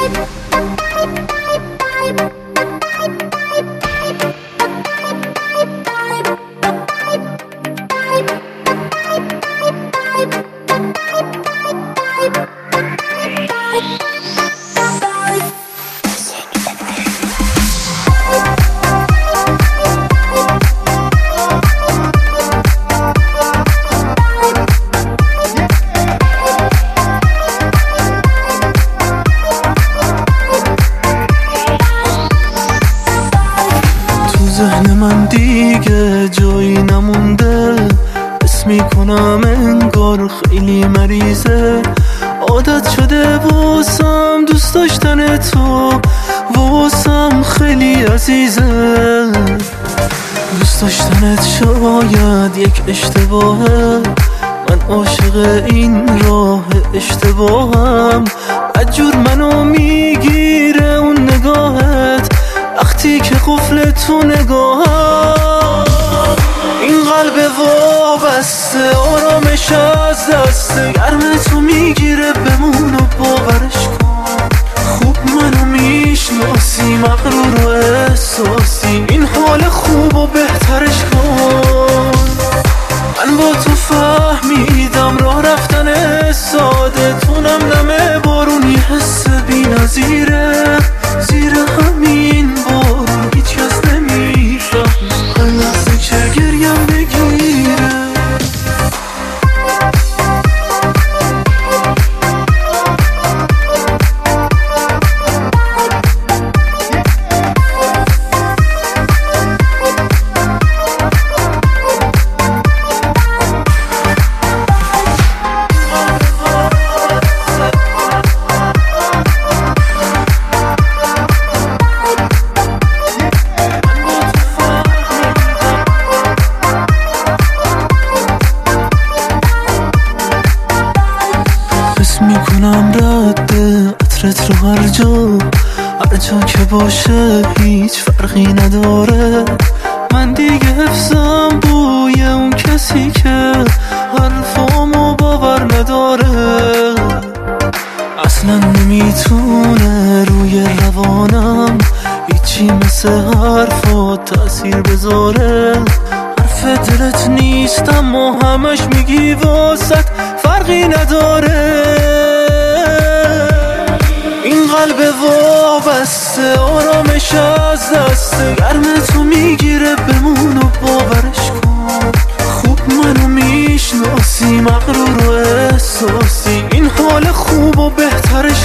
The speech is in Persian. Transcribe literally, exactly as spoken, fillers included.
ذهن من دیگه جایی نمونده، حس میکنم انگار خیلی مریضه. عادت شده واسم دوست داشتن تو، واسم خیلی عزیزه. دوست داشتنت شاید یک اشتباهه، من عاشق این راه اشتباهم. عجور منو میگیره اون نگاهت وقتی که قفل تو نگاهم. این قلب وابسته آرامش از دست گرم تو میگیره، بمون و باورش کن. خوب منو میشناسی، مغرور و احساسی، این حال خوب و بهترش کن. من با تو فهمیدم راه رفتن ساده، تو نم نم بارونی حس بی نظیره. زیر همین بارون هیچ کس نمیفهم هر لحظه که گریم بگیره. حس میکنم رد عطرت رو هر جا، هر جا که باشه هیچ فرقی نداره. من دیگه حفظم بوی اون کسی که حرفامو باور نداره. اصلا نمیتونه روی روانم هیچی مثل حرفات تأثیر بذاره. حرف دلت نیست اما همش میگی واسط فرقی نداره. این قلب وابسته آرامش از دست گرم تو میگیره، بمون و باورش کن. خوب منو میشناسی، مغرور و احساسی، این حال خوب و بهترش